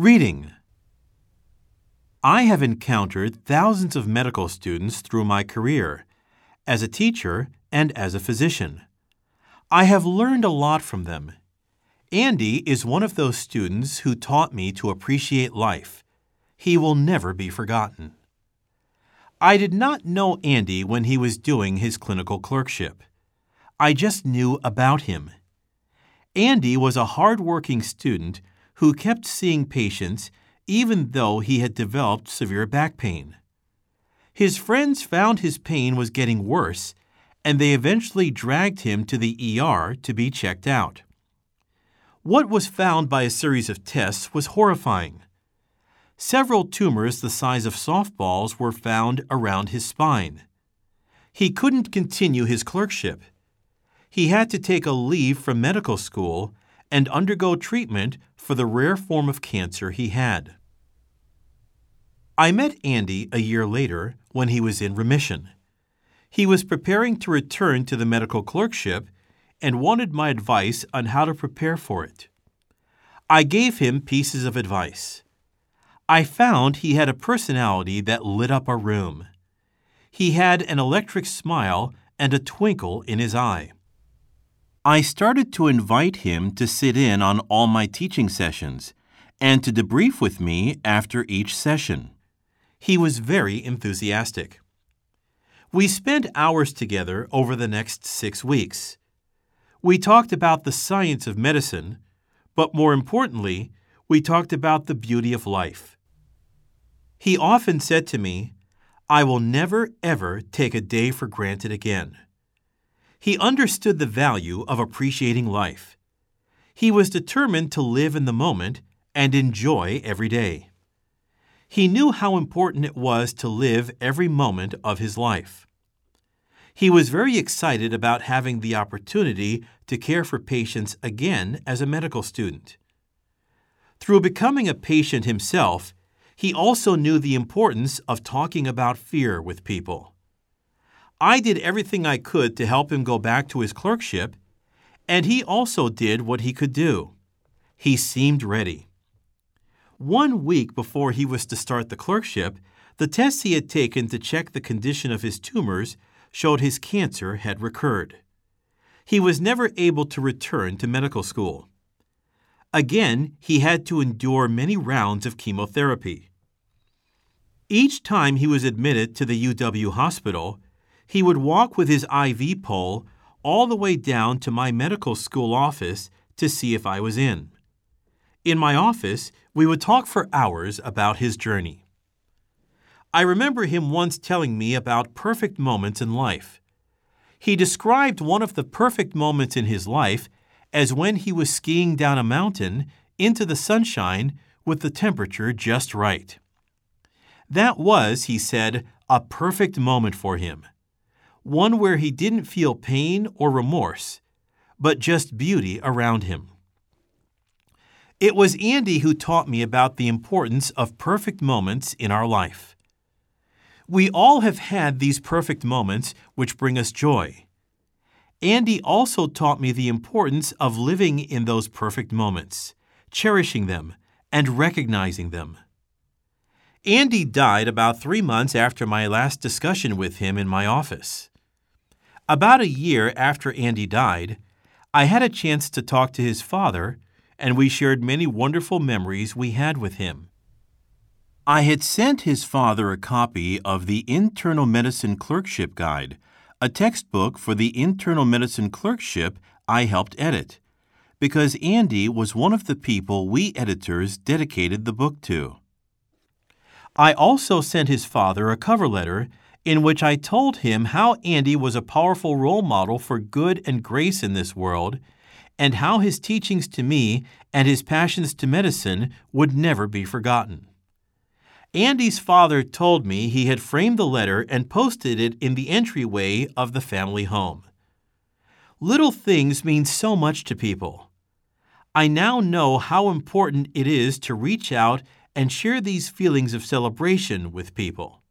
Reading. I have encountered thousands of medical students through my career, as a teacher and as a physician. I have learned a lot from them. Andy is one of those students who taught me to appreciate life. He will never be forgotten. I did not know Andy when he was doing his clinical clerkship. I just knew about him. Andy was a hard-working student who kept seeing patients even though he had developed severe back pain. His friends found his pain was getting worse, and they eventually dragged him to the ER to be checked out. What was found by a series of tests was horrifying. Several tumors the size of softballs were found around his spine. He couldn't continue his clerkship. He had to take a leave from medical school and undergo treatment for the rare form of cancer he had. I met Andy a year later when he was in remission. He was preparing to return to the medical clerkship and wanted my advice on how to prepare for it. I gave him pieces of advice. I found he had a personality that lit up a room. He had an electric smile and a twinkle in his eye. I started to invite him to sit in on all my teaching sessions and to debrief with me after each session. He was very enthusiastic. We spent hours together over the next 6 weeks. We talked about the science of medicine, but more importantly, we talked about the beauty of life. He often said to me, "I will never, ever take a day for granted again." He understood the value of appreciating life. He was determined to live in the moment and enjoy every day. He knew how important it was to live every moment of his life. He was very excited about having the opportunity to care for patients again as a medical student. Through becoming a patient himself, he also knew the importance of talking about fear with people. I did everything I could to help him go back to his clerkship, and he also did what he could do. He seemed ready. 1 week before he was to start the clerkship, the tests he had taken to check the condition of his tumors showed his cancer had recurred. He was never able to return to medical school. Again, he had to endure many rounds of chemotherapy. Each time he was admitted to the UW hospital, he would walk with his IV pole all the way down to my medical school office to see if I was in. In my office, we would talk for hours about his journey. I remember him once telling me about perfect moments in life. He described one of the perfect moments in his life as when he was skiing down a mountain into the sunshine with the temperature just right. That was, he said, a perfect moment for him. One where he didn't feel pain or remorse, but just beauty around him. It was Andy who taught me about the importance of perfect moments in our life. We all have had these perfect moments which bring us joy. Andy also taught me the importance of living in those perfect moments, cherishing them, and recognizing them. Andy died about 3 months after my last discussion with him in my office. About a year after Andy died, I had a chance to talk to his father, and we shared many wonderful memories we had with him. I had sent his father a copy of the Internal Medicine Clerkship Guide, a textbook for the internal medicine clerkship I helped edit, because Andy was one of the people we editors dedicated the book to. I also sent his father a cover letter in which I told him how Andy was a powerful role model for good and grace in this world, and how his teachings to me and his passions to medicine would never be forgotten. Andy's father told me he had framed the letter and posted it in the entryway of the family home. Little things mean so much to people. I now know how important it is to reach out and share these feelings of celebration with people.